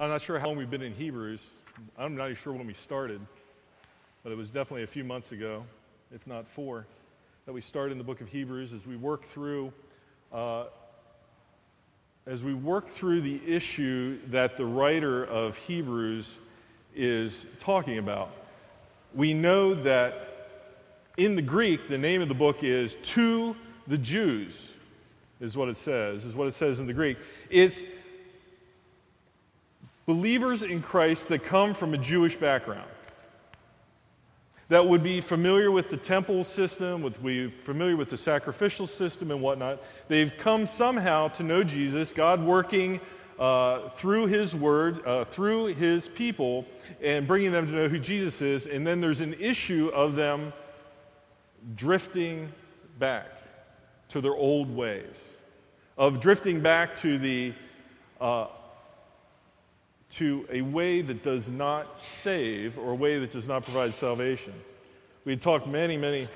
I'm not sure how long we've been in Hebrews. I'm not even sure when we started, but it was definitely a few months ago, if not 4, that we started in the book of Hebrews as we work through the issue that the writer of Hebrews is talking about. We know that in the Greek, the name of the book is To the Jews, is what it says in the Greek. It's believers in Christ that come from a Jewish background, that would be familiar with the temple system, would be familiar with the sacrificial system and whatnot. They've come somehow to know Jesus, God working through His Word, through His people, and bringing them to know who Jesus is. And then there's an issue of them drifting back to their old ways, of drifting back to to a way that does not save, or a way that does not provide salvation. We had talked many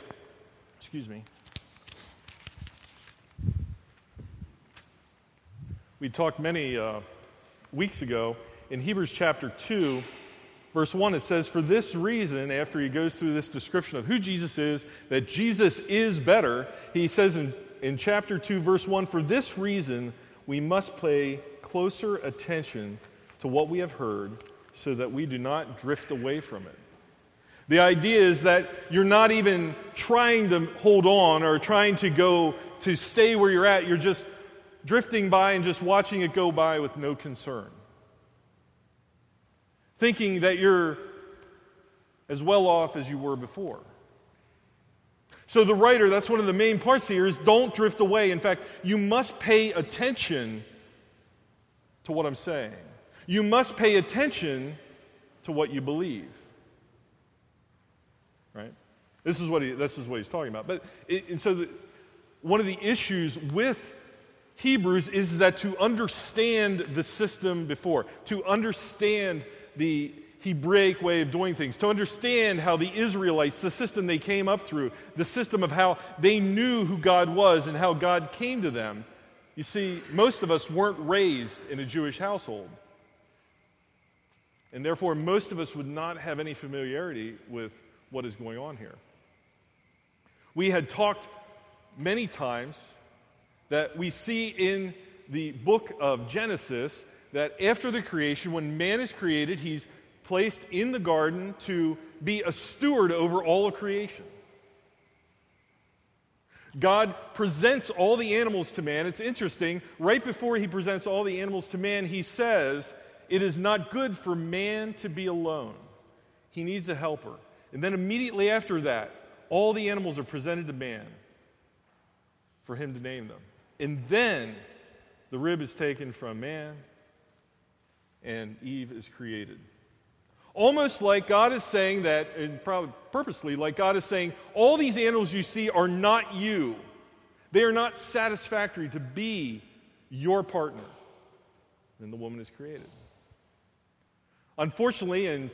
weeks ago in Hebrews chapter 2, verse 1, it says, "For this reason," after he goes through this description of who Jesus is, that Jesus is better, he says in chapter 2, verse 1, "For this reason we must pay closer attention to what we have heard, so that we do not drift away from it." The idea is that you're not even trying to hold on or trying to stay where you're at. You're just drifting by and just watching it go by with no concern, thinking that you're as well off as you were before. So the writer, that's one of the main parts here, is don't drift away. In fact, you must pay attention to what I'm saying. You must pay attention to what you believe. Right? This is what he's talking about. But one of the issues with Hebrews is that to understand the system before, to understand the Hebraic way of doing things, to understand how the Israelites, the system they came up through, the system of how they knew who God was and how God came to them. You see, most of us weren't raised in a Jewish household. And therefore, most of us would not have any familiarity with what is going on here. We had talked many times that we see in the book of Genesis that after the creation, when man is created, he's placed in the garden to be a steward over all of creation. God presents all the animals to man. It's interesting, right before he presents all the animals to man, he says, "It is not good for man to be alone. He needs a helper." And then immediately after that, all the animals are presented to man for him to name them. And then the rib is taken from man and Eve is created. Almost like God is saying that, and probably purposely, like God is saying, all these animals you see are not you. They are not satisfactory to be your partner. And the woman is created. Unfortunately, in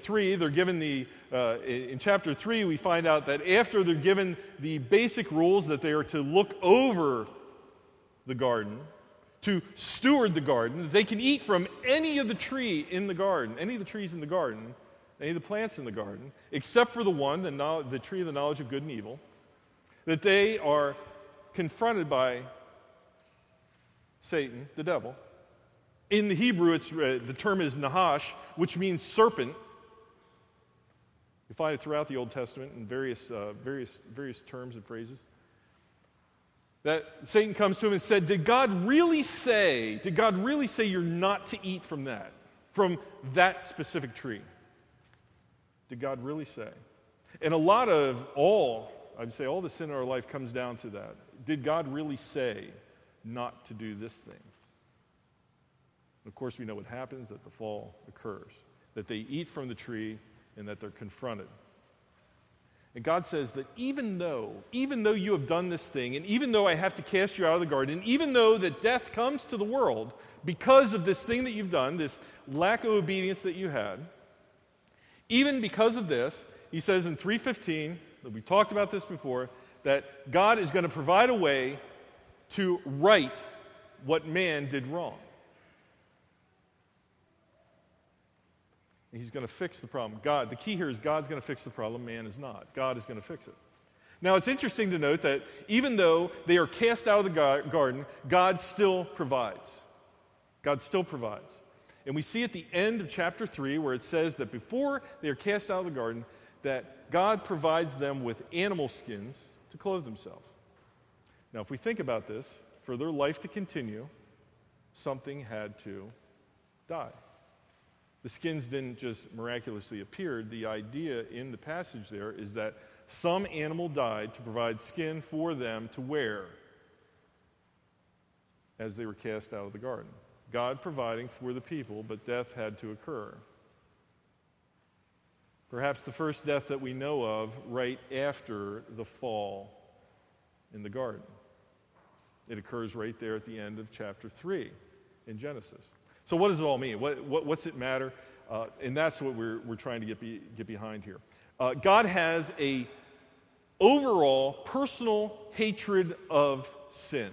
chapter 3, we find out that after they're given the basic rules that they are to look over the garden, to steward the garden, they can eat from any of the trees in the garden, any of the plants in the garden, except for the one, the tree of the knowledge of good and evil, that they are confronted by Satan, the devil. In the Hebrew, the term is Nahash, which means serpent. You find it throughout the Old Testament in various terms and phrases. That Satan comes to him and said, Did God really say you're not to eat from that specific tree? Did God really say? And all the sin in our life comes down to that. Did God really say not to do this thing? Of course, we know what happens, that the fall occurs, that they eat from the tree and that they're confronted. And God says that even though you have done this thing, and even though I have to cast you out of the garden, and even though that death comes to the world because of this thing that you've done, this lack of obedience that you had, even because of this, he says in 3:15, that we talked about this before, that God is going to provide a way to right what man did wrong. He's going to fix the problem. God, the key here is God's going to fix the problem, man is not. God is going to fix it. Now, it's interesting to note that even though they are cast out of the garden, God still provides. God still provides. And we see at the end of chapter 3 where it says that before they are cast out of the garden, that God provides them with animal skins to clothe themselves. Now, if we think about this, for their life to continue, something had to die. The skins didn't just miraculously appear. The idea in the passage there is that some animal died to provide skin for them to wear as they were cast out of the garden. God providing for the people, but death had to occur. Perhaps the first death that we know of right after the fall in the garden. It occurs right there at the end of chapter 3 in Genesis. So what does it all mean? What's it matter? And that's what we're trying to get behind here. God has a overall personal hatred of sin.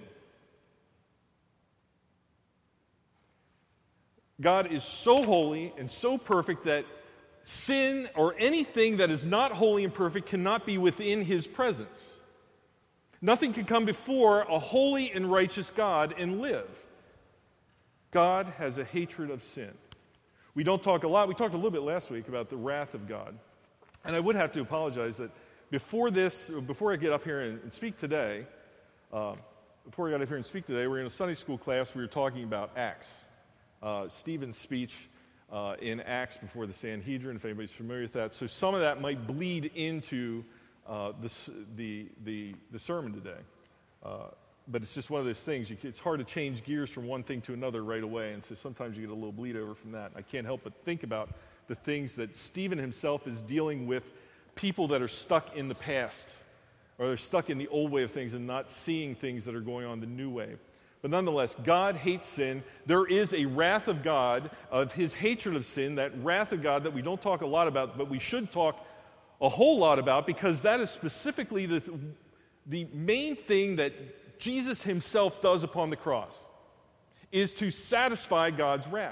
God is so holy and so perfect that sin or anything that is not holy and perfect cannot be within his presence. Nothing can come before a holy and righteous God and live. God has a hatred of sin. We don't talk a lot. We talked a little bit last week about the wrath of God. And I would have to apologize that before I get up here and speak today, we're in a Sunday school class. We were talking about Acts. Stephen's speech in Acts before the Sanhedrin, if anybody's familiar with that. So some of that might bleed into the sermon today. But it's just one of those things. It's hard to change gears from one thing to another right away, and so sometimes you get a little bleed over from that. I can't help but think about the things that Stephen himself is dealing with, people that are stuck in the past, or they're stuck in the old way of things and not seeing things that are going on the new way. But nonetheless, God hates sin. There is a wrath of God, of his hatred of sin, that wrath of God that we don't talk a lot about, but we should talk a whole lot about, because that is specifically the main thing that Jesus himself does upon the cross, is to satisfy God's wrath.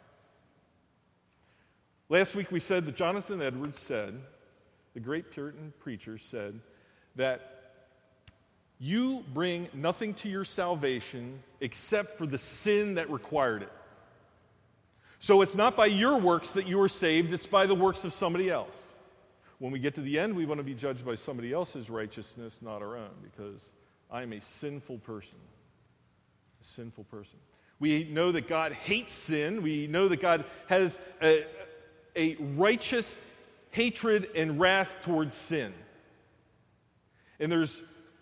Last week we said that Jonathan Edwards said, the great Puritan preacher said, that you bring nothing to your salvation except for the sin that required it. So it's not by your works that you are saved, it's by the works of somebody else. When we get to the end, we want to be judged by somebody else's righteousness, not our own, because I am a sinful person. A sinful person. We know that God hates sin. We know that God has a righteous hatred and wrath towards sin. And it's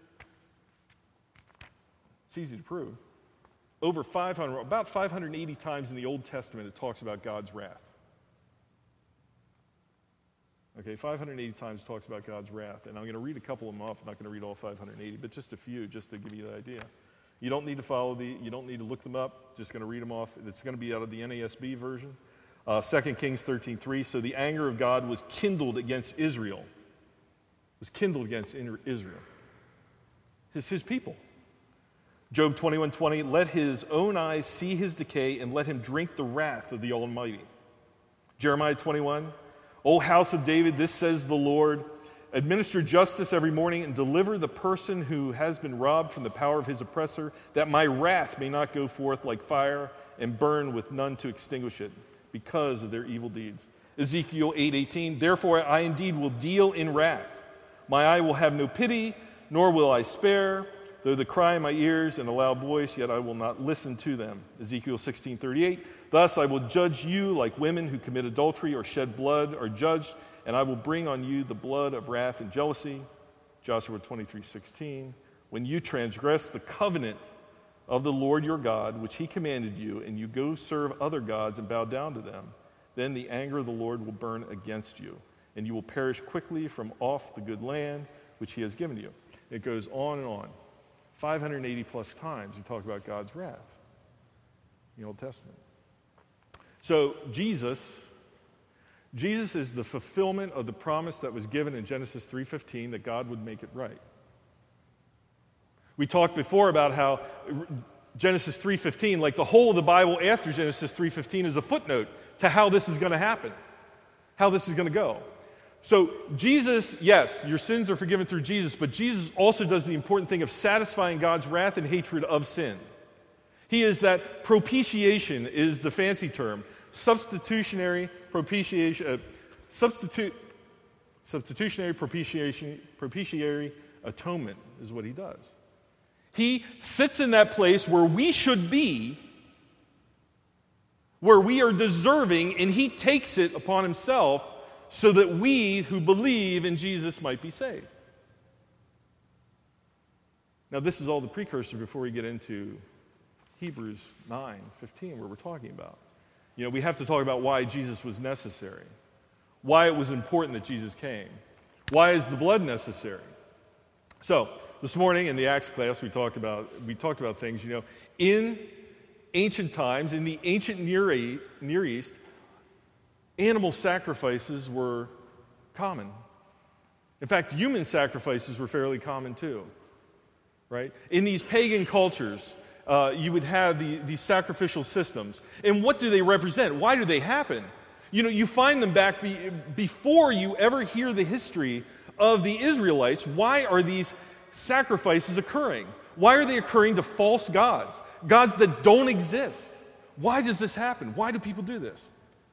easy to prove. About 580 times in the Old Testament it talks about God's wrath. Okay, 580 times talks about God's wrath. And I'm going to read a couple of them off. I'm not going to read all 580, but just a few, just to give you the idea. You don't need to look them up. Just going to read them off. It's going to be out of the NASB version. 2 Kings 13:3. So the anger of God was kindled against Israel. Was kindled against Israel. His people. Job 21:20. Let his own eyes see his decay, and let him drink the wrath of the Almighty. Jeremiah 21. O house of David, this says the Lord, administer justice every morning and deliver the person who has been robbed from the power of his oppressor, that my wrath may not go forth like fire and burn with none to extinguish it because of their evil deeds. Ezekiel 8:18, therefore I indeed will deal in wrath. My eye will have no pity, nor will I spare. Though they cry in my ears in a loud voice, yet I will not listen to them. Ezekiel 16:38, thus I will judge you like women who commit adultery or shed blood are judged, and I will bring on you the blood of wrath and jealousy. Joshua 23:16, when you transgress the covenant of the Lord your God, which he commanded you, and you go serve other gods and bow down to them, then the anger of the Lord will burn against you, and you will perish quickly from off the good land which he has given you. It goes on and on. 580 plus times you talk about God's wrath in the Old Testament. So Jesus is the fulfillment of the promise that was given in Genesis 3:15 that God would make it right. We talked before about how Genesis 3:15, like the whole of the Bible after Genesis 3:15, is a footnote to how this is going to happen. how this is going to go. So Jesus, yes, your sins are forgiven through Jesus, but Jesus also does the important thing of satisfying God's wrath and hatred of sin. He is that propitiation is the fancy term. Substitutionary propitiation, substitutionary propitiatory atonement is what he does. He sits in that place where we should be, where we are deserving, and he takes it upon himself so that we who believe in Jesus might be saved. Now, this is all the precursor before we get into Hebrews 9:15, where we're talking about. You know, we have to talk about why Jesus was necessary, why it was important that Jesus came. Why is the blood necessary? So, this morning in the Acts class, we talked about things, in ancient times, in the ancient Near East, animal sacrifices were common. In fact, human sacrifices were fairly common too, right? In these pagan cultures, you would have these sacrificial systems. And what do they represent? Why do they happen? You find them back before you ever hear the history of the Israelites. Why are these sacrifices occurring? Why are they occurring to false gods? Gods that don't exist. Why does this happen? Why do people do this?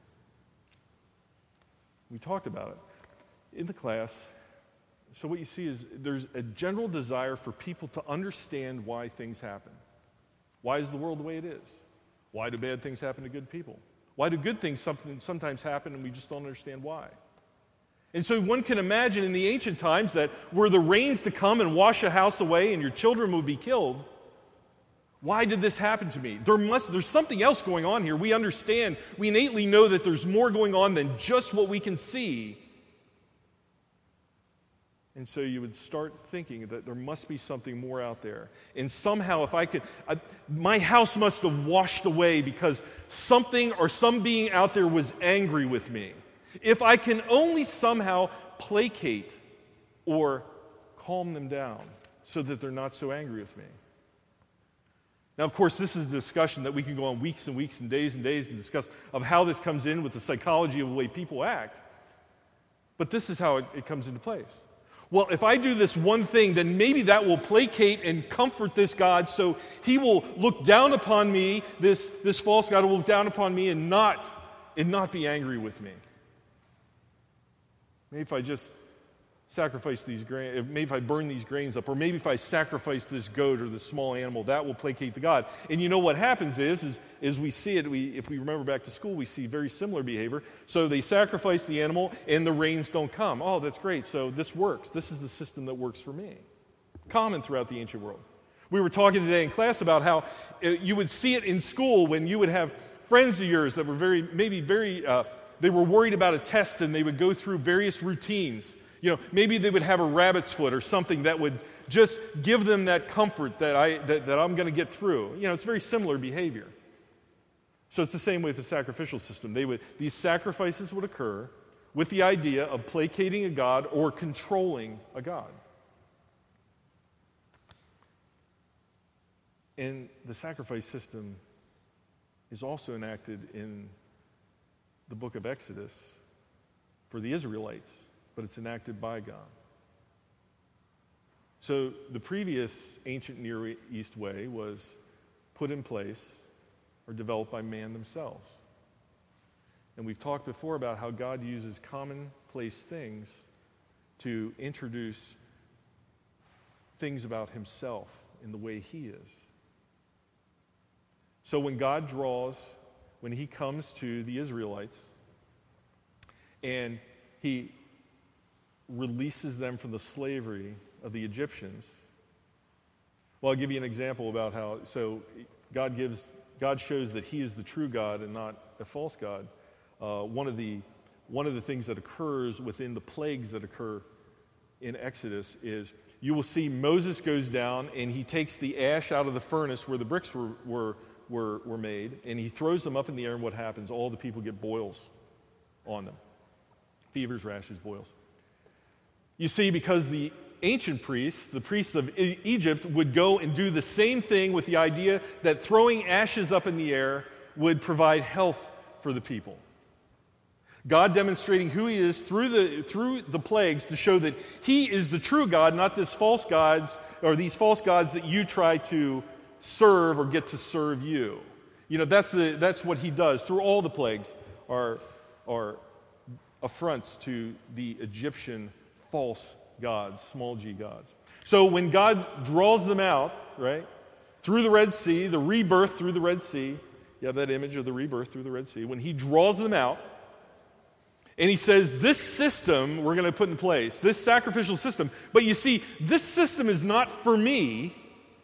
We talked about it in the class. So what you see is there's a general desire for people to understand why things happen. Why is the world the way it is? Why do bad things happen to good people? Why do good things sometimes happen and we just don't understand why? And so one can imagine in the ancient times that were the rains to come and wash a house away and your children would be killed, why did this happen to me? There's something else going on here. We understand, we innately know that there's more going on than just what we can see. And so you would start thinking that there must be something more out there. And somehow my house must have washed away because something or some being out there was angry with me. If I can only somehow placate or calm them down so that they're not so angry with me. Now, of course, this is a discussion that we can go on weeks and weeks and days and discuss of how this comes in with the psychology of the way people act. But this is how it comes into place. Well, if I do this one thing, then maybe that will placate and comfort this God so he will look down upon me, this false God will look down upon me and not be angry with me. Maybe if I just sacrifice these grains, maybe if I burn these grains up, or maybe if I sacrifice this goat or this small animal, that will placate the God. And you know what happens is we see it, if we remember back to school, we see very similar behavior. So they sacrifice the animal and the rains don't come. Oh, that's great. So this works. This is the system that works for me. Common throughout the ancient world. We were talking today in class about how you would see it in school when you would have friends of yours that were they were worried about a test and they would go through various routines. Maybe they would have a rabbit's foot or something that would just give them that comfort that I'm going to get through. It's very similar behavior. So it's the same way with the sacrificial system. These sacrifices would occur with the idea of placating a god or controlling a god. And the sacrifice system is also enacted in the book of Exodus for the Israelites, but it's enacted by God. So the previous ancient Near East way was put in place or developed by man themselves. And we've talked before about how God uses commonplace things to introduce things about himself in the way he is. So when he comes to the Israelites and he releases them from the slavery of the Egyptians. Well, I'll give you an example about how, so God shows that he is the true God and not a false God. One of the things that occurs within the plagues that occur in Exodus is you will see Moses goes down and he takes the ash out of the furnace where the bricks were made, and he throws them up in the air, and what happens? All the people get boils on them. Fevers, rashes, boils. You see, because the ancient priests, the priests of Egypt, would go and do the same thing with the idea that throwing ashes up in the air would provide health for the people. God demonstrating who he is through the plagues to show that he is the true God, not this false gods or these false gods that you try to serve or get to serve you. That's what he does through all the plagues are affronts to the Egyptian false gods, small g gods. So when God draws them out, right, through the Red Sea, the rebirth through the Red Sea, you have that image of the rebirth through the Red Sea. When he draws them out, and he says, this system we're going to put in place, this sacrificial system, but you see, this system is not for me.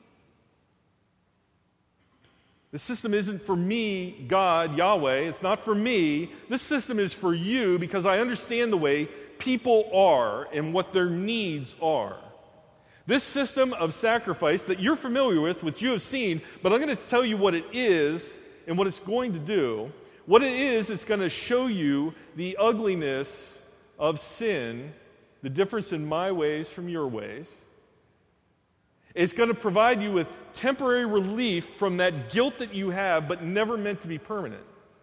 The system isn't for me, God, Yahweh. It's not for me. This system is for you because I understand the way people are and what their needs are. This system of sacrifice that you're familiar with, which you have seen, but I'm going to tell you what it is and what it's going to do. What it is, it's going to show you the ugliness of sin, the difference in my ways from your ways. It's going to provide you with temporary relief from that guilt that you have, but never meant to be permanent.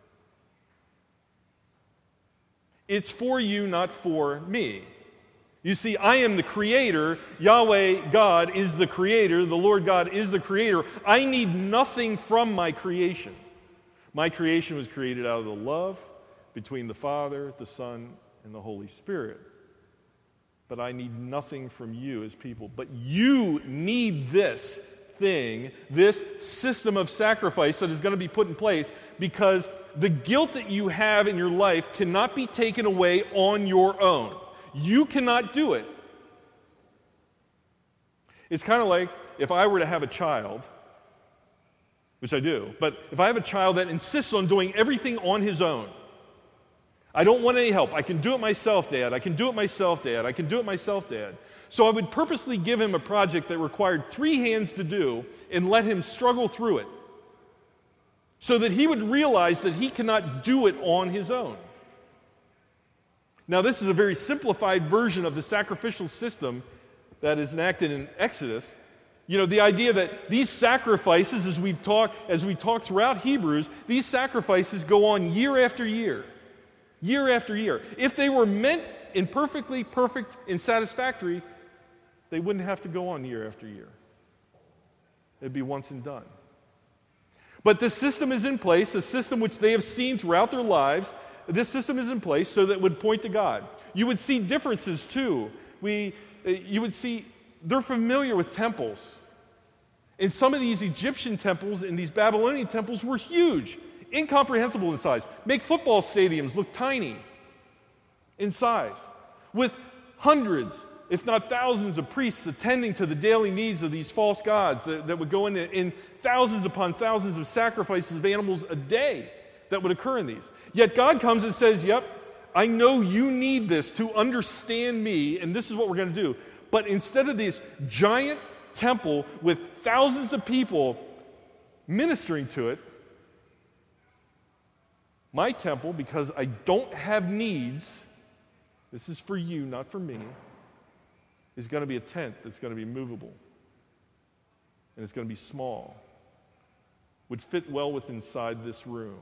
It's for you, not for me. You see, I am the creator. Yahweh, God, is the creator. The Lord God is the creator. I need nothing from my creation. My creation was created out of the love between the Father, the Son, and the Holy Spirit. But I need nothing from you as people. But you need this thing, this system of sacrifice that is going to be put in place, because the guilt that you have in your life cannot be taken away on your own. You cannot do it. It's kind of like if I were to have a child, which I do, but if I have a child that insists on doing everything on his own, I don't want any help. I can do it myself, Dad. I can do it myself, Dad. I can do it myself, Dad. So I would purposely give him a project that required 3 hands to do and let him struggle through it so that he would realize that he cannot do it on his own. Now, this is a very simplified version of the sacrificial system that is enacted in Exodus. The idea that these sacrifices, as we talk throughout Hebrews, these sacrifices go on year after year. Year after year. If they were meant in perfectly perfect and satisfactory, they wouldn't have to go on year after year. It'd be once and done. But this system is in place, a system which they have seen throughout their lives. This system is in place so that it would point to God. You would see differences too. You would see they're familiar with temples. And some of these Egyptian temples and these Babylonian temples were huge. Incomprehensible in size. Make football stadiums look tiny in size, with hundreds, if not thousands of priests attending to the daily needs of these false gods that would go in thousands upon thousands of sacrifices of animals a day that would occur in these. Yet God comes and says, yep, I know you need this to understand me, and this is what we're going to do. But instead of this giant temple with thousands of people ministering to it, my temple, because I don't have needs, this is for you, not for me, is going to be a tent that's going to be movable. And it's going to be small. Would fit well with inside this room.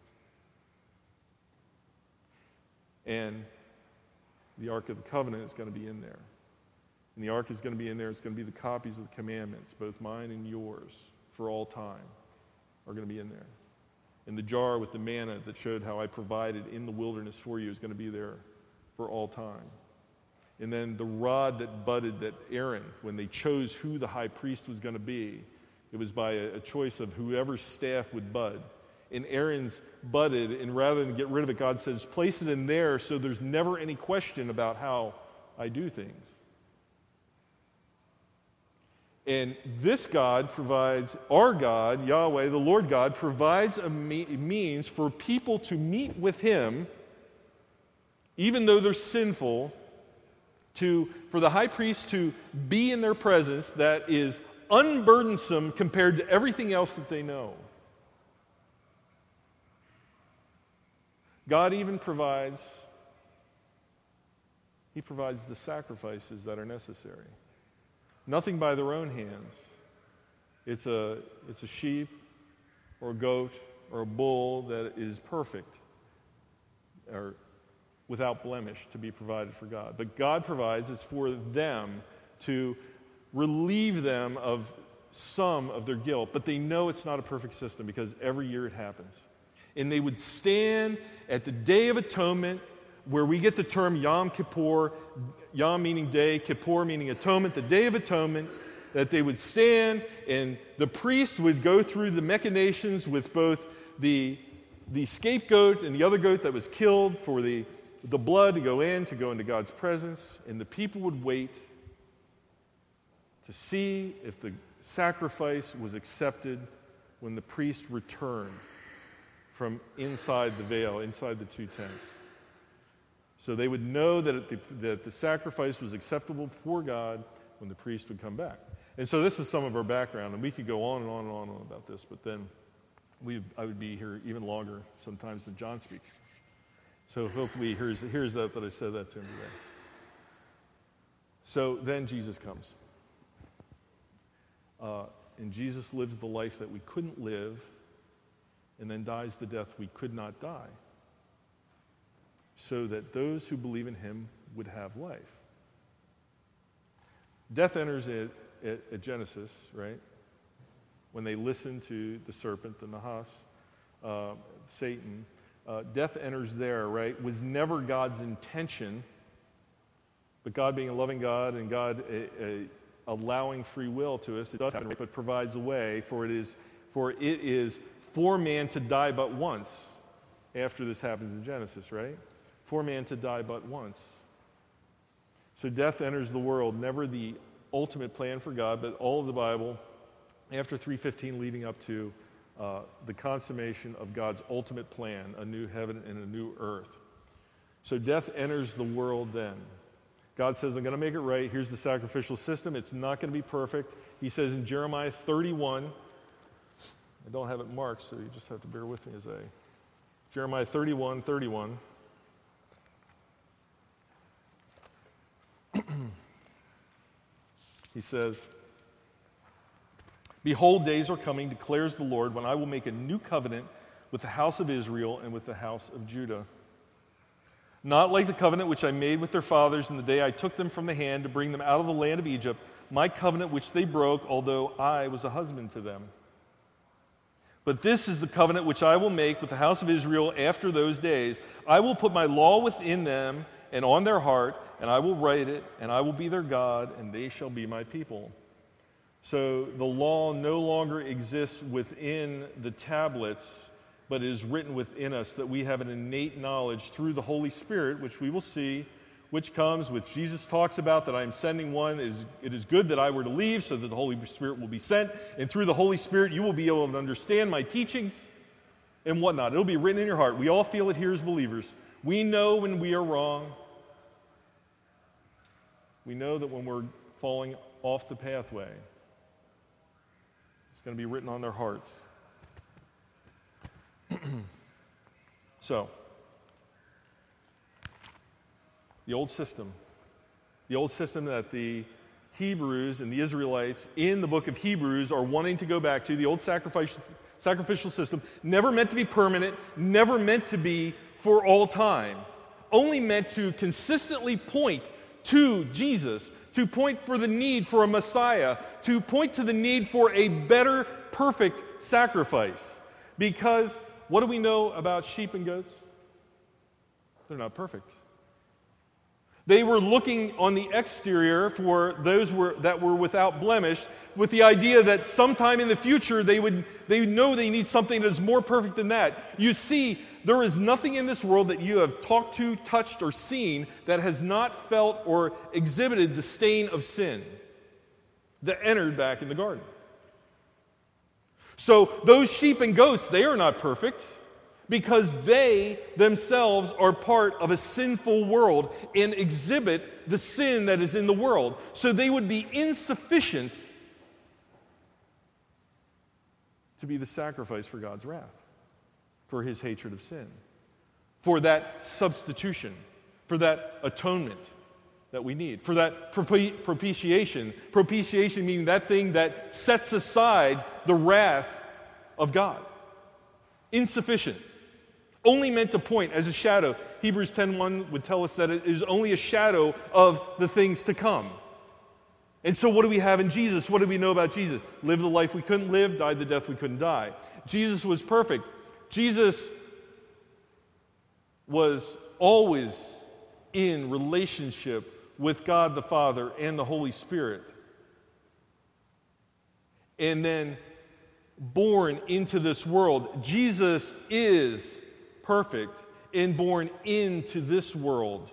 And the Ark of the Covenant is going to be in there. And the Ark is going to be in there. It's going to be the copies of the commandments, both mine and yours, for all time, are going to be in there. And the jar with the manna that showed how I provided in the wilderness for you is going to be there for all time. And then the rod that budded that Aaron, when they chose who the high priest was going to be, it was by a choice of whoever's staff would bud. And Aaron's budded, and rather than get rid of it, God says, place it in there so there's never any question about how I do things. And this God provides, our God, Yahweh, the Lord God, provides a means for people to meet with Him, even though they're sinful, for the high priest to be in their presence that is unburdensome compared to everything else that they know. God even provides the sacrifices that are necessary. Nothing by their own hands. It's a sheep or a goat or a bull that is perfect or without blemish to be provided for God. But God provides, it's for them to relieve them of some of their guilt, but they know it's not a perfect system because every year it happens. And they would stand at the Day of Atonement, where we get the term Yom Kippur, Yom meaning day, Kippur meaning atonement, the Day of Atonement, that they would stand and the priest would go through the machinations with both the scapegoat and the other goat that was killed for the blood to go into God's presence, and the people would wait to see if the sacrifice was accepted when the priest returned from inside the veil, inside the two tents. So they would know that the sacrifice was acceptable before God when the priest would come back. And so this is some of our background, and we could go on and on and on about this, but then I would be here even longer sometimes than John speaks. So hopefully he hears that I said that to him today. So then Jesus comes. And Jesus lives the life that we couldn't live, and then dies the death we could not die, so that those who believe in him would have life. Death enters at Genesis, right? When they listen to the serpent, the Nahas, Satan. Death enters there, right? Was never God's intention, but God being a loving God and God allowing free will to us, it does happen, but provides a way, for it is for man to die but once after this happens in Genesis, right? For man to die but once. So death enters the world, never the ultimate plan for God, but all of the Bible, after 3:15 leading up to the consummation of God's ultimate plan, a new heaven and a new earth. So death enters the world then. God says, I'm going to make it right. Here's the sacrificial system. It's not going to be perfect. He says in Jeremiah 31, I don't have it marked, so you just have to bear with me as Jeremiah 31:31. He says, Behold, days are coming, declares the Lord, when I will make a new covenant with the house of Israel and with the house of Judah. Not like the covenant which I made with their fathers in the day I took them from the hand to bring them out of the land of Egypt, my covenant which they broke, although I was a husband to them. But this is the covenant which I will make with the house of Israel after those days. I will put my law within them and on their heart, and I will write it, and I will be their God, and they shall be my people. So the law no longer exists within the tablets, but is written within us, that we have an innate knowledge through the Holy Spirit, which we will see, which comes, which Jesus talks about, that I am sending one. It is good that I were to leave so that the Holy Spirit will be sent, and through the Holy Spirit you will be able to understand my teachings and whatnot. It'll be written in your heart. We all feel it here as believers. We know when we are wrong. We know that when we're falling off the pathway, it's going to be written on their hearts. So, the old system that the Hebrews and the Israelites in the book of Hebrews are wanting to go back to, the old sacrificial system, never meant to be permanent, never meant to be for all time, only meant to consistently point to Jesus, to point for the need for a Messiah, to point to the need for a better, perfect sacrifice. Because what do we know about sheep and goats? They're not perfect. They were looking on the exterior for those that were without blemish, with the idea that sometime in the future they know they need something that is more perfect than that. You see, there is nothing in this world that you have talked to, touched, or seen that has not felt or exhibited the stain of sin that entered back in the garden. So those sheep and goats, they are not perfect because they themselves are part of a sinful world and exhibit the sin that is in the world. So they would be insufficient to be the sacrifice for God's wrath, for his hatred of sin, for that substitution, for that atonement that we need, for that propitiation. Propitiation meaning that thing that sets aside the wrath of God. Insufficient. Only meant to point as a shadow. Hebrews 10:1 would tell us that it is only a shadow of the things to come. And so what do we have in Jesus? What do we know about Jesus? Lived the life we couldn't live, died the death we couldn't die. Jesus was perfect. Jesus was always in relationship with God the Father and the Holy Spirit. And then born into this world. Jesus is perfect and born into this world.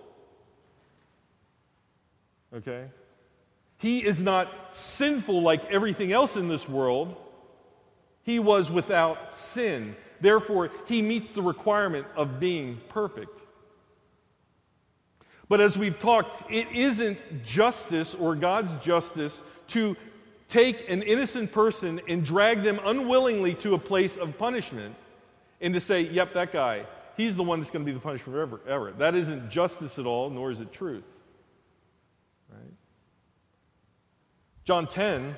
Okay? He is not sinful like everything else in this world. He was without sin. Therefore, he meets the requirement of being perfect. But as we've talked, it isn't justice or God's justice to take an innocent person and drag them unwillingly to a place of punishment and to say, yep, that guy, he's the one that's going to be the punishment forever. That isn't justice at all, nor is it truth. Right? John 10,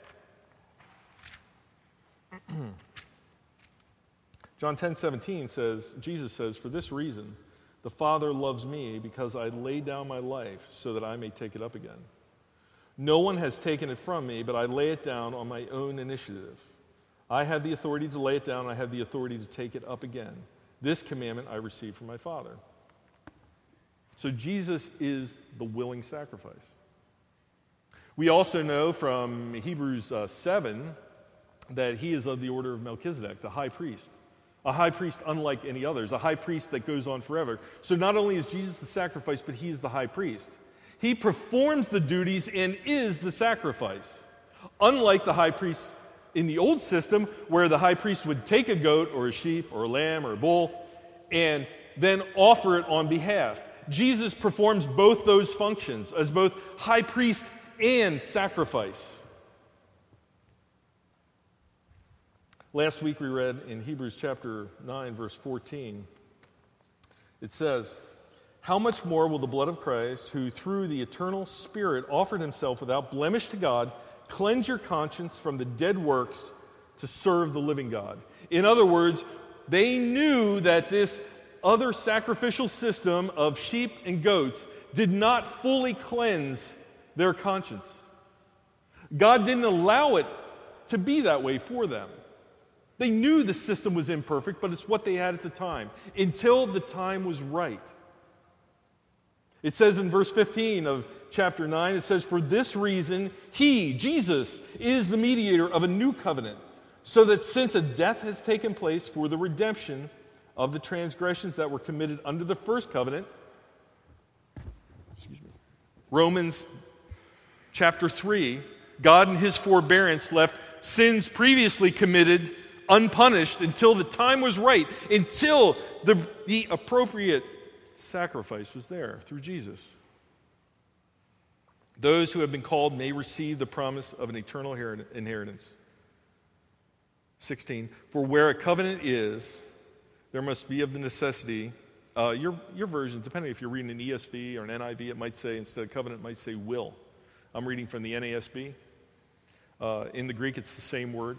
John 10:17 says, Jesus says, "For this reason, the Father loves me, because I lay down my life so that I may take it up again. No one has taken it from me, but I lay it down on my own initiative. I have the authority to lay it down. I have the authority to take it up again. This commandment I received from my Father." So Jesus is the willing sacrifice. We also know from Hebrews 7 that he is of the order of Melchizedek, the high priest. A high priest unlike any others, a high priest that goes on forever. So not only is Jesus the sacrifice, but he's the high priest. He performs the duties and is the sacrifice. Unlike the high priest in the old system, where the high priest would take a goat or a sheep or a lamb or a bull and then offer it on behalf. Jesus performs both those functions as both high priest and sacrifice. Last week we read in Hebrews chapter 9, verse 14, it says, "How much more will the blood of Christ, who through the eternal Spirit offered himself without blemish to God, cleanse your conscience from the dead works to serve the living God?" In other words, they knew that this other sacrificial system of sheep and goats did not fully cleanse their conscience. God didn't allow it to be that way for them. They knew the system was imperfect, but it's what they had at the time, until the time was right. It says in verse 15 of chapter 9, it says, "For this reason, he, Jesus, is the mediator of a new covenant, so that since a death has taken place for the redemption of the transgressions that were committed under the first covenant," Romans chapter 3, God in his forbearance left sins previously committed unpunished until the time was right, until the appropriate sacrifice was there through Jesus. Those who have been called may receive the promise of an eternal inheritance. 16, "For where a covenant is, there must be of the necessity," your version, depending if you're reading an ESV or an NIV, it might say, instead of covenant, it might say will. I'm reading from the NASB. In the Greek, it's the same word.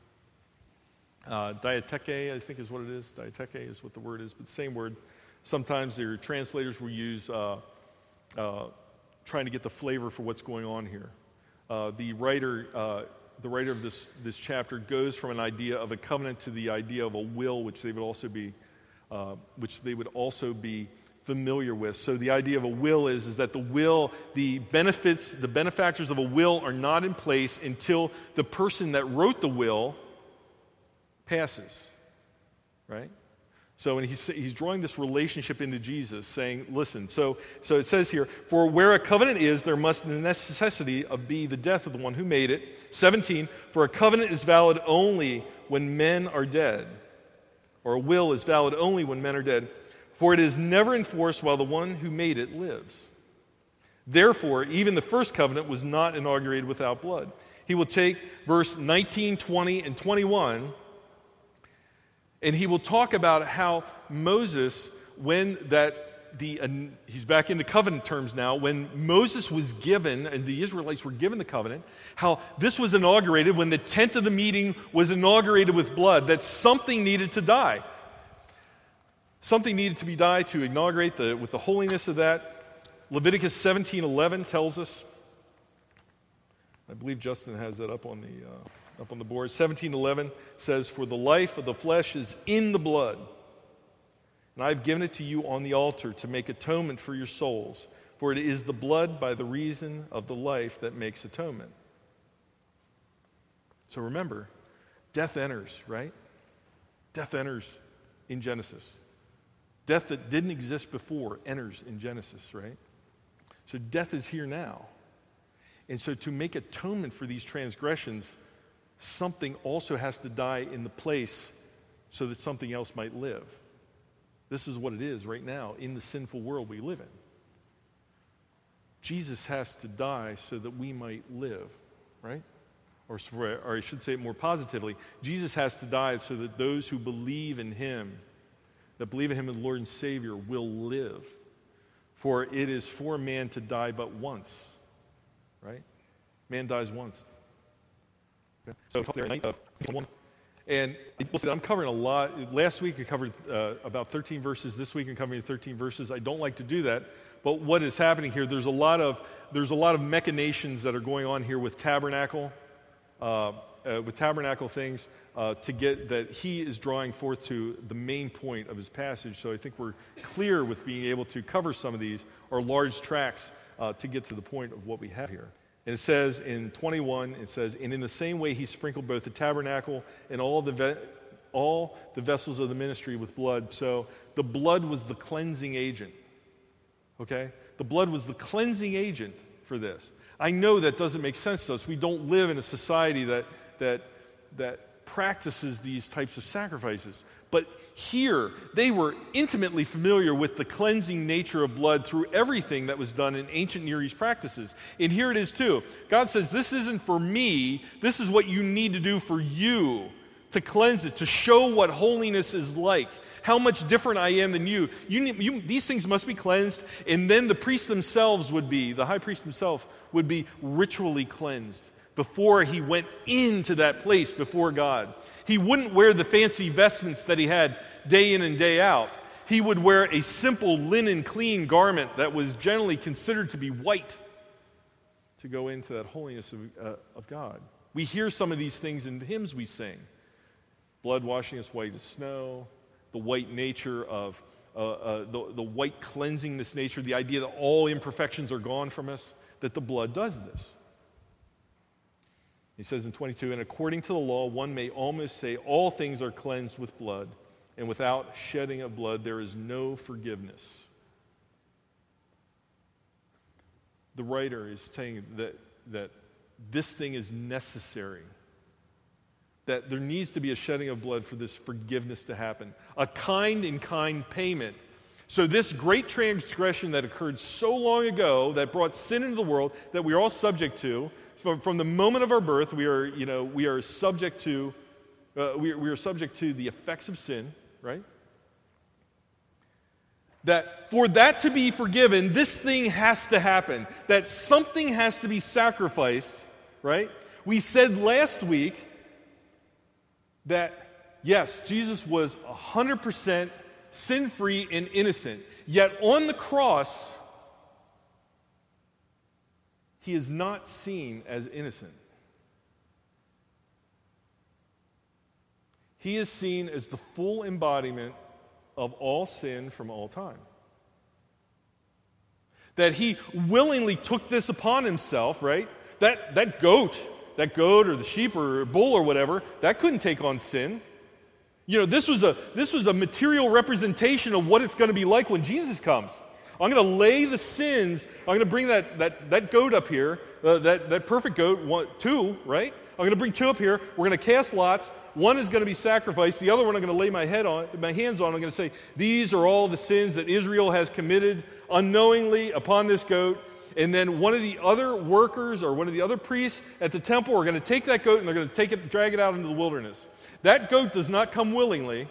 Diatheke, I think is what it is. Diatheke is what the word is, but the same word. Sometimes their translators will use trying to get the flavor for what's going on here. The writer of this chapter goes from an idea of a covenant to the idea of a will, which they would also be familiar with. So the idea of a will is that the benefactors of a will are not in place until the person that wrote the will passes, right? So and he's drawing this relationship into Jesus, saying, listen, so it says here, "For where a covenant is, there must the necessity of be the death of the one who made it." 17, "For a covenant is valid only when men are dead," or a will is valid only when men are dead, "for it is never enforced while the one who made it lives. Therefore, even the first covenant was not inaugurated without blood." He will take verse 19, 20, and 21, and he will talk about how Moses, he's back into covenant terms now, when Moses was given, and the Israelites were given the covenant, how this was inaugurated when the tent of the meeting was inaugurated with blood, that something needed to die. Something needed to be done to inaugurate with the holiness of that. Leviticus 17:11 tells us. I believe Justin has that up on the board. 17:11 says, "For the life of the flesh is in the blood, and I have given it to you on the altar to make atonement for your souls. For it is the blood by the reason of the life that makes atonement." So remember, death enters, right? Death enters in Genesis. Death that didn't exist before enters in Genesis, right? So death is here now. And so to make atonement for these transgressions, something also has to die in the place so that something else might live. This is what it is right now in the sinful world we live in. Jesus has to die so that we might live, right? Or I should say it more positively. Jesus has to die so that those who believe in him, that believe in him as Lord and Savior, will live. For it is for man to die but once, right? Man dies once. Okay. So there, and I'm covering a lot. Last week I covered about 13 verses. This week I'm covering 13 verses. I don't like to do that. But what is happening here, there's a lot of machinations that are going on here with tabernacle things to get that he is drawing forth to the main point of his passage. So I think we're clear with being able to cover some of these, or large tracts, to get to the point of what we have here. And it says in 21, it says, "And in the same way he sprinkled both the tabernacle and all the vessels of the ministry with blood." So the blood was the cleansing agent. Okay? The blood was the cleansing agent for this. I know that doesn't make sense to us. We don't live in a society that practices these types of sacrifices. But here, they were intimately familiar with the cleansing nature of blood through everything that was done in ancient Near East practices. And here it is too. God says, this isn't for me. This is what you need to do for you to cleanse it, to show what holiness is like. How much different I am than you. These things must be cleansed, and then the priests themselves the high priest himself would be ritually cleansed before he went into that place before God. He wouldn't wear the fancy vestments that he had day in and day out. He would wear a simple linen clean garment that was generally considered to be white to go into that holiness of God. We hear some of these things in the hymns we sing. Blood washing us white as snow. The white nature of, the white cleansingness nature, the idea that all imperfections are gone from us, that the blood does this. He says in 22, "And according to the law, one may almost say all things are cleansed with blood, and without shedding of blood there is no forgiveness." The writer is saying that this thing is necessary. That there needs to be a shedding of blood for this forgiveness to happen. A kind-in-kind payment. So this great transgression that occurred so long ago, that brought sin into the world, that we are all subject to, from the moment of our birth, we are subject to the effects of sin, right? That for that to be forgiven, this thing has to happen. That something has to be sacrificed, right? We said last week that, yes, Jesus was 100% sin-free and innocent. Yet on the cross, he is not seen as innocent. He is seen as the full embodiment of all sin from all time. That he willingly took this upon himself, right? That goat or the sheep or bull or whatever, that couldn't take on sin. You know, this was a material representation of what it's going to be like when Jesus comes. I'm going to lay the sins. I'm going to bring that goat up here, that perfect goat, two, right? I'm going to bring two up here. We're going to cast lots. One is going to be sacrificed. The other one I'm going to lay my hands on. I'm going to say, these are all the sins that Israel has committed unknowingly upon this goat. And then one of the other workers or one of the other priests at the temple are going to take that goat and they're going to drag it out into the wilderness. That goat does not come willingly.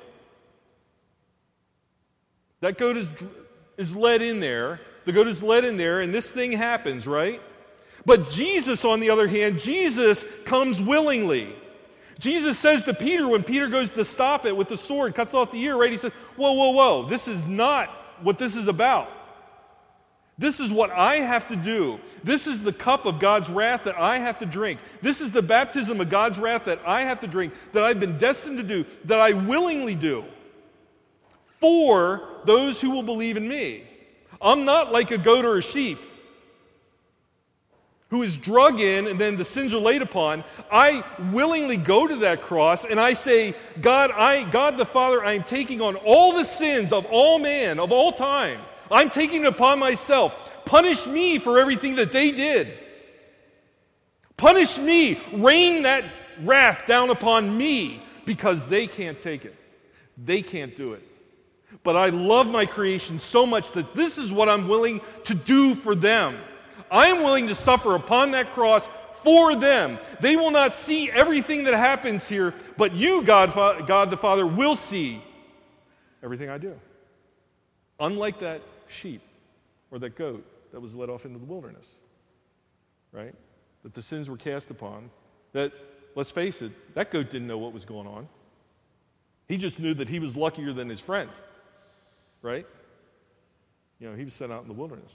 That goat is led in there. The goat is led in there, and this thing happens, right? But Jesus, on the other hand, Jesus comes willingly. Jesus says to Peter when Peter goes to stop it with the sword, cuts off the ear, right? He says, whoa, whoa, whoa, this is not what this is about. This is what I have to do. This is the cup of God's wrath that I have to drink. This is the baptism of God's wrath that I have to drink, that I've been destined to do, that I willingly do for those who will believe in me. I'm not like a goat or a sheep who is drug in and then the sins are laid upon. I willingly go to that cross and I say, God the Father, I am taking on all the sins of all man, of all time. I'm taking it upon myself. Punish me for everything that they did. Punish me. Rain that wrath down upon me because they can't take it. They can't do it. But I love my creation so much that this is what I'm willing to do for them. I am willing to suffer upon that cross for them. They will not see everything that happens here, but you, God the Father, will see everything I do. Unlike that sheep or that goat that was led off into the wilderness, right? That the sins were cast upon. That, let's face it, that goat didn't know what was going on. He just knew that he was luckier than his friend, right? He was sent out in the wilderness.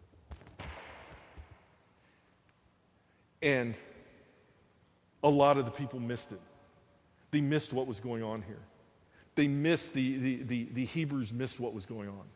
And a lot of the people missed it. They missed what was going on here. They missed, the Hebrews missed what was going on.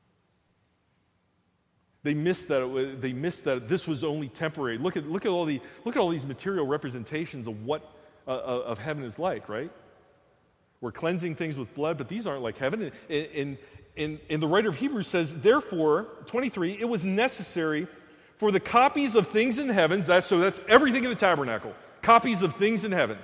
They missed that this was only temporary. Look at all these material representations of what of heaven is like, right? We're cleansing things with blood, but these aren't like heaven. And the writer of Hebrews says, therefore, 23, it was necessary for the copies of things in heaven, that's everything in the tabernacle, copies of things in heaven.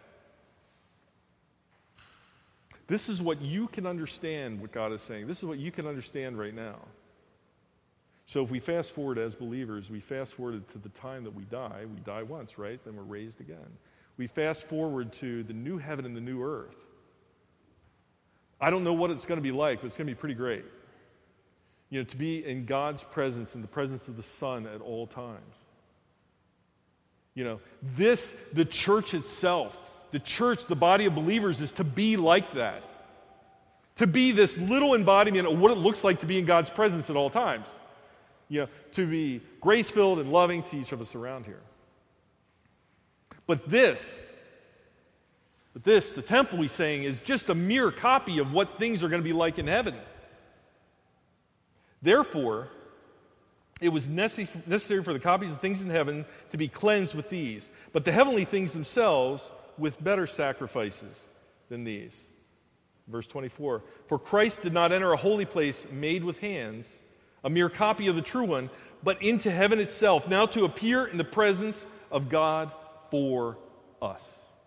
This is what you can understand what God is saying. This is what you can understand right now. So if we fast forward as believers, we fast forward to the time that we die. We die once, right? Then we're raised again. We fast forward to the new heaven and the new earth. I don't know what it's going to be like, but it's going to be pretty great. To be in God's presence, in the presence of the Son at all times. The church itself, the church, the body of believers, is to be like that. To be this little embodiment of what it looks like to be in God's presence at all times. To be grace-filled and loving to each of us around here. But this, the temple, he's saying, is just a mere copy of what things are going to be like in heaven. Therefore, it was necessary for the copies of things in heaven to be cleansed with these, but the heavenly things themselves with better sacrifices than these. Verse 24, for Christ did not enter a holy place made with hands, a mere copy of the true one, but into heaven itself, now to appear in the presence of God for us.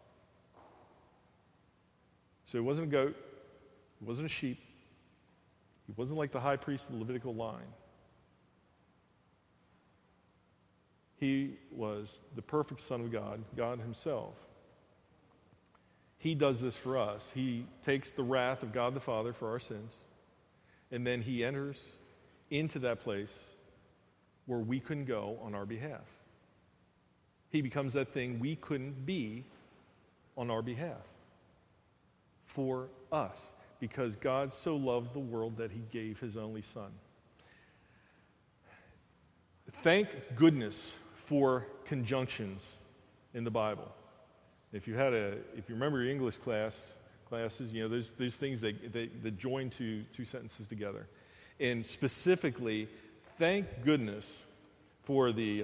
So it wasn't a goat, it wasn't a sheep, he wasn't like the high priest of the Levitical line. He was the perfect Son of God, God himself. He does this for us. He takes the wrath of God the Father for our sins, and then he enters into that place where we couldn't go on our behalf. He becomes that thing we couldn't be on our behalf for us, because God so loved the world that he gave his only Son. Thank goodness for conjunctions in the Bible. If you remember your English classes, there's things that join two sentences together. And specifically, thank goodness for the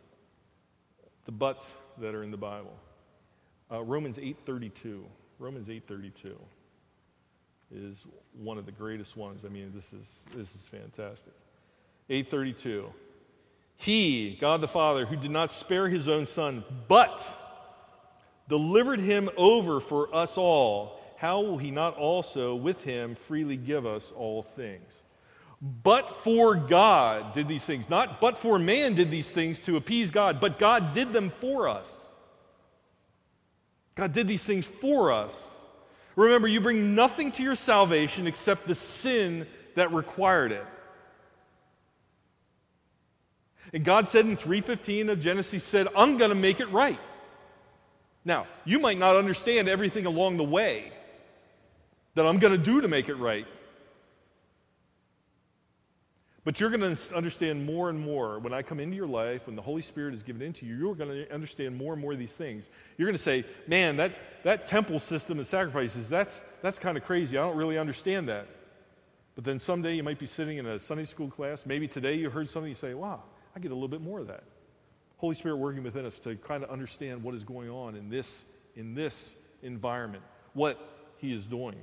buts that are in the Bible. Romans 8:32. Romans 8:32 is one of the greatest ones. I mean, this is fantastic. 8:32. He, God the Father, who did not spare his own Son, but delivered him over for us all, how will he not also with him freely give us all things? But for God did these things. Not but for man did these things to appease God, but God did them for us. God did these things for us. Remember, you bring nothing to your salvation except the sin that required it. And God said in 3:15 of Genesis, he said, I'm going to make it right. Now, you might not understand everything along the way that I'm going to do to make it right. But you're going to understand more and more when I come into your life, when the Holy Spirit is given into you, you're going to understand more and more of these things. You're going to say, man, that temple system and sacrifices, that's kind of crazy. I don't really understand that. But then someday you might be sitting in a Sunday school class. Maybe today you heard something, you say, wow, I get a little bit more of that. Holy Spirit working within us to kind of understand what is going on in this environment, what He is doing.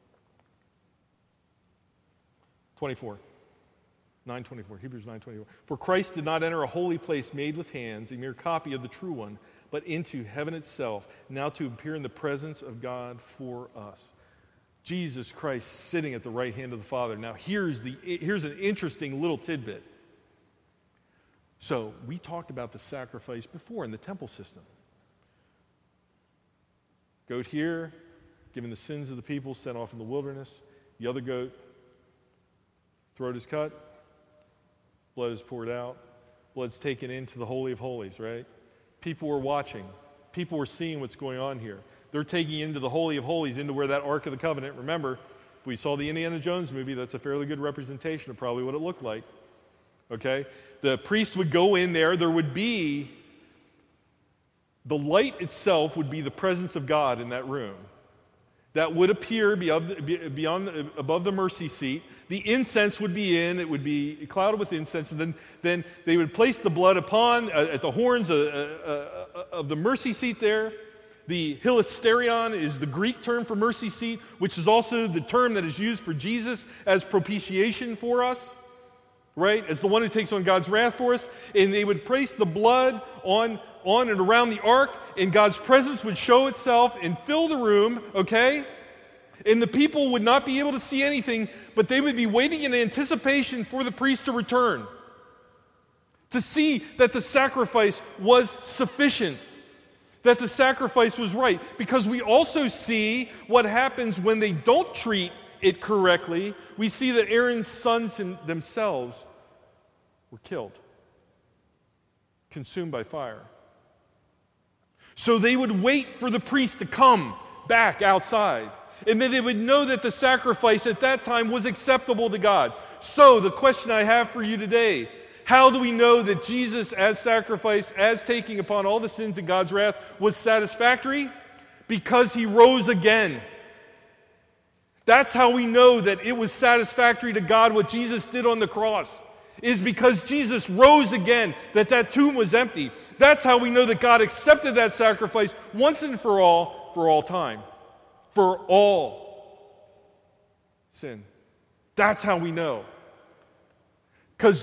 24. 9:24, Hebrews 9:24. For Christ did not enter a holy place made with hands, a mere copy of the true one, but into heaven itself, now to appear in the presence of God for us. Jesus Christ sitting at the right hand of the Father. Now here's an interesting little tidbit. So we talked about the sacrifice before in the temple system. Goat here, given the sins of the people, sent off in the wilderness. The other goat, throat is cut, blood is poured out, blood's taken into the Holy of Holies, right? People were watching. People were seeing what's going on here. They're taking you into the Holy of Holies, into where that Ark of the Covenant, remember, if we saw the Indiana Jones movie, that's a fairly good representation of probably what it looked like. Okay? The priest would go in there, the light itself would be the presence of God in that room. That would appear above the mercy seat. The incense would be it would be clouded with incense, and then they would place the blood at the horns of the mercy seat there. The hilasterion is the Greek term for mercy seat, which is also the term that is used for Jesus as propitiation for us, right? As the one who takes on God's wrath for us. And they would place the blood on and around the ark, and God's presence would show itself and fill the room, okay? And the people would not be able to see anything, but they would be waiting in anticipation for the priest to return, to see that the sacrifice was sufficient, that the sacrifice was right. Because we also see what happens when they don't treat it correctly. We see that Aaron's sons themselves were killed, consumed by fire. So they would wait for the priest to come back outside. And then they would know that the sacrifice at that time was acceptable to God. So the question I have for you today, how do we know that Jesus as sacrifice, as taking upon all the sins of God's wrath, was satisfactory? Because He rose again. That's how we know that it was satisfactory to God what Jesus did on the cross. Is because Jesus rose again, that tomb was empty. That's how we know that God accepted that sacrifice once and for all time. For all sin. That's how we know. Because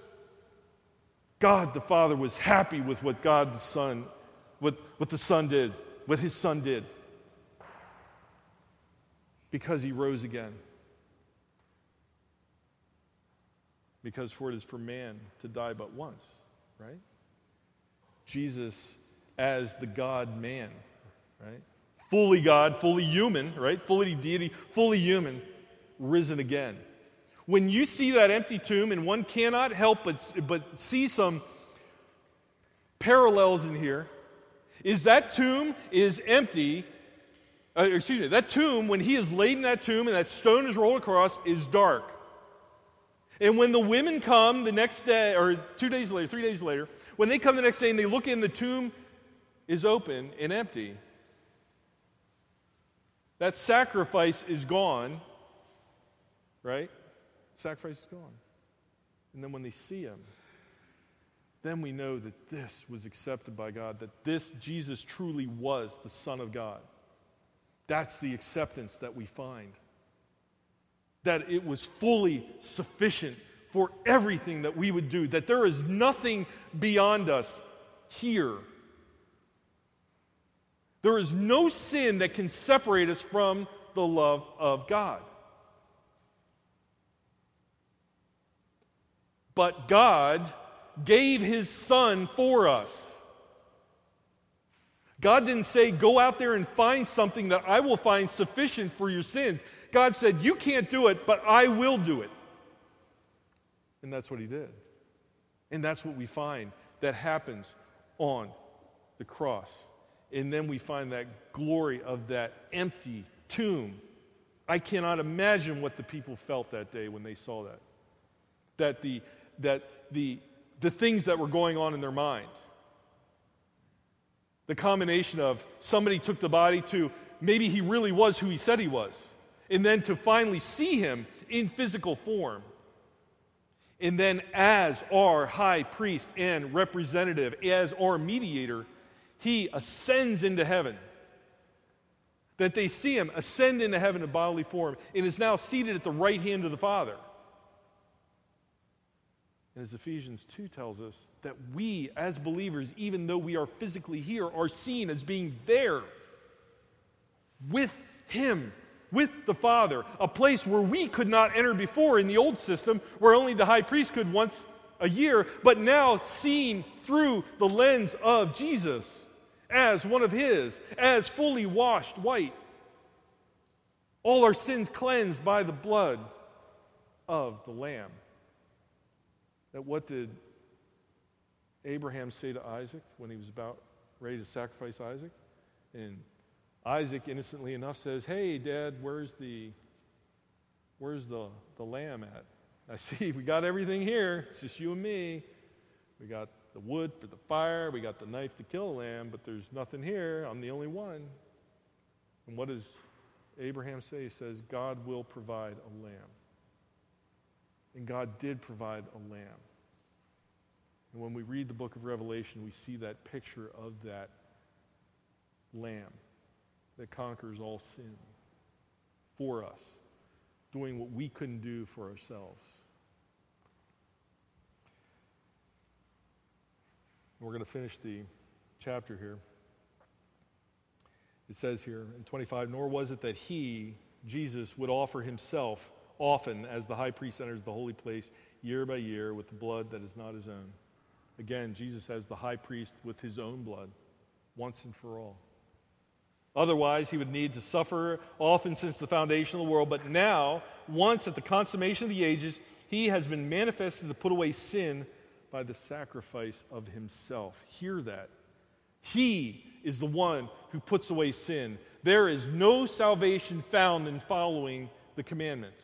God the Father was happy with what God the Son, what the Son did, what His Son did. Because He rose again. Because for it is for man to die but once, right? Jesus as the God-man, right? Fully God, fully human, right? Fully deity, fully human, risen again. When you see that empty tomb, and one cannot help but see some parallels in here, is that tomb is empty. That tomb, when He is laid in that tomb and that stone is rolled across, is dark. And when the women come the next day, or 2 days later, 3 days later, when they come the next day and they look in, the tomb is open and empty. That sacrifice is gone, right? Sacrifice is gone. And then when they see Him, then we know that this was accepted by God, that this Jesus truly was the Son of God. That's the acceptance that we find. That it was fully sufficient for everything that we would do, that there is nothing beyond us here. There is no sin that can separate us from the love of God. But God gave His Son for us. God didn't say, go out there and find something that I will find sufficient for your sins. God said, you can't do it, but I will do it. And that's what He did. And that's what we find that happens on the cross. And then we find that glory of that empty tomb. I cannot imagine what the people felt that day when they saw that. That the things that were going on in their mind. The combination of somebody took the body to maybe he really was who he said he was. And then to finally see him in physical form. And then as our high priest and representative, as our mediator, he ascends into heaven. That they see him ascend into heaven in bodily form and is now seated at the right hand of the Father. And as Ephesians 2 tells us, that we as believers, even though we are physically here, are seen as being there with him, with the Father, a place where we could not enter before in the old system, where only the high priest could once a year, but now seen through the lens of Jesus as one of his, as fully washed white. All our sins cleansed by the blood of the Lamb. That what did Abraham say to Isaac when he was about ready to sacrifice Isaac? And Isaac, innocently enough, says, "Hey, Dad, where's the lamb at? I see we got everything here. It's just you and me. We got the wood for the fire. We got the knife to kill a lamb, but there's nothing here. I'm the only one." And what does Abraham say? He says, "God will provide a lamb." And God did provide a lamb. And when we read the book of Revelation, we see that picture of that lamb that conquers all sin for us, doing what we couldn't do for ourselves. We're going to finish the chapter here. It says here in 25, "Nor was it that he, Jesus, would offer himself often as the high priest enters the holy place year by year with the blood that is not his own." Again, Jesus as the high priest with his own blood, once and for all. "Otherwise, he would need to suffer often since the foundation of the world. But now, once at the consummation of the ages, he has been manifested to put away sin by the sacrifice of himself." Hear that. He is the one who puts away sin. There is no salvation found in following the commandments.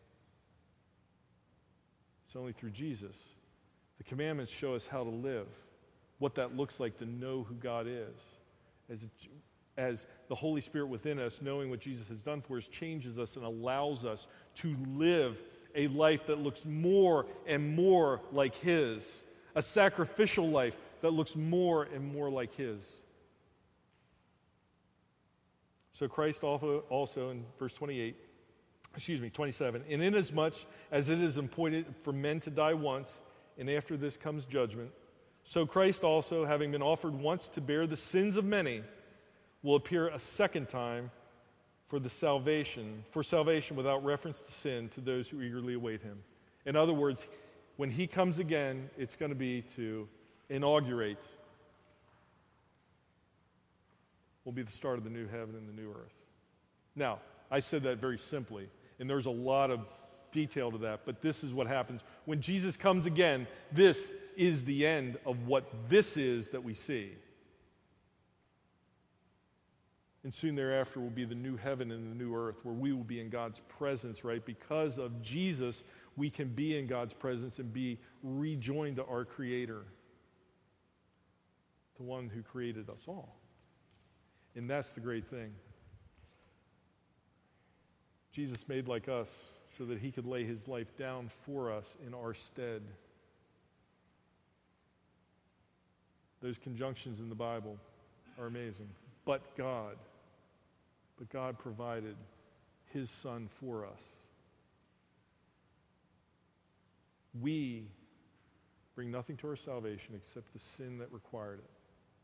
It's only through Jesus. The commandments show us how to live, what that looks like to know who God is. As the Holy Spirit within us, knowing what Jesus has done for us, changes us and allows us to live a life that looks more and more like his. A sacrificial life that looks more and more like his. So Christ also in verse 27, "And inasmuch as it is appointed for men to die once, and after this comes judgment, so Christ also, having been offered once to bear the sins of many, will appear a second time for salvation without reference to sin to those who eagerly await him." In other words, when he comes again, it's going to be to inaugurate. Will be the start of the new heaven and the new earth. Now, I said that very simply, and there's a lot of detail to that, but this is what happens. When Jesus comes again, this is the end of what this is that we see. And soon thereafter will be the new heaven and the new earth, where we will be in God's presence, right? Because of Jesus, we can be in God's presence and be rejoined to our Creator, the one who created us all. And that's the great thing. Jesus made like us so that he could lay his life down for us in our stead. Those conjunctions in the Bible are amazing. But God provided his Son for us. We bring nothing to our salvation except the sin that required it.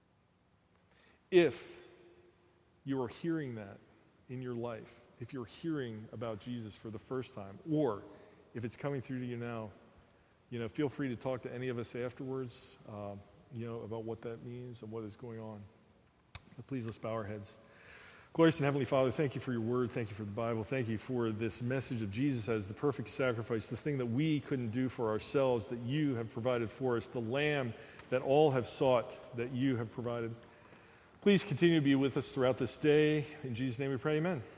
If you are hearing that in your life, if you're hearing about Jesus for the first time, or if it's coming through to you now, feel free to talk to any of us afterwards, about what that means and what is going on. But please, let's bow our heads. Glorious and Heavenly Father, thank you for your word. Thank you for the Bible. Thank you for this message of Jesus as the perfect sacrifice, the thing that we couldn't do for ourselves, that you have provided for us, the Lamb that all have sought, that you have provided. Please continue to be with us throughout this day. In Jesus' name we pray, amen.